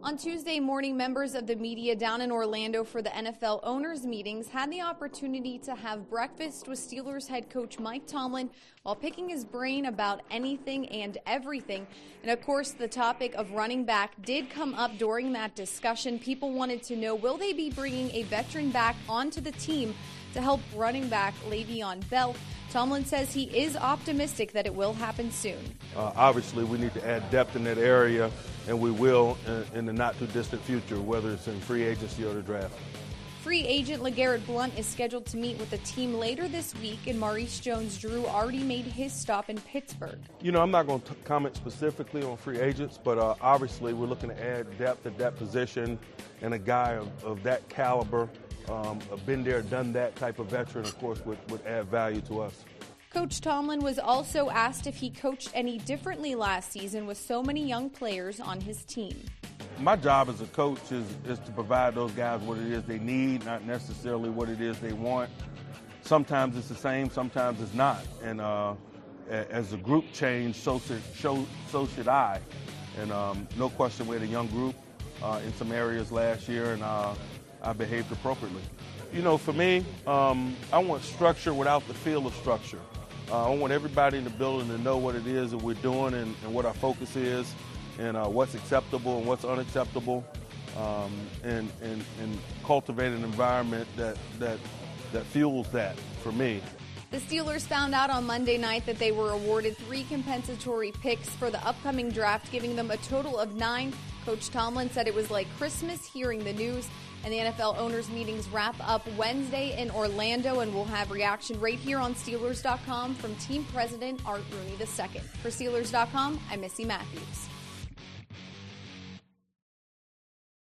On Tuesday morning, members of the media down in Orlando for the NFL owners meetings had the opportunity to have breakfast with Steelers head coach Mike Tomlin while picking his brain about anything and everything. And of course, the topic of running back did come up during that discussion. People wanted to know, will they be bringing a veteran back onto the team to help running back Le'Veon Bell? Tomlin says he is optimistic that it will happen soon. Obviously, we need to add depth in that area, and we will in the not-too-distant future, whether it's in free agency or the draft. Free agent LeGarrette Blount is scheduled to meet with the team later this week, and Maurice Jones-Drew already made his stop in Pittsburgh. You know, I'm not going to comment specifically on free agents, but obviously we're looking to add depth at that position, and a guy of that caliber, a been there, done that type of veteran, of course, would add value to us. Coach Tomlin was also asked if he coached any differently last season with so many young players on his team. My job as a coach is to provide those guys what it is they need, not necessarily what it is they want. Sometimes it's the same, sometimes it's not. And as the group changed, so should I. And no question, we had a young group in some areas last year, and I behaved appropriately. You know, for me, I want structure without the feel of structure. I want everybody in the building to know what it is that we're doing and what our focus is, and what's acceptable and what's unacceptable, and cultivate an environment that fuels that for me. The Steelers found out on Monday night that they were awarded 3 compensatory picks for the upcoming draft, giving them a total of 9. Coach Tomlin said it was like Christmas hearing the news. And the NFL owners meetings wrap up Wednesday in Orlando, and we'll have reaction right here on Steelers.com from team president Art Rooney II. For Steelers.com, I'm Missy Matthews.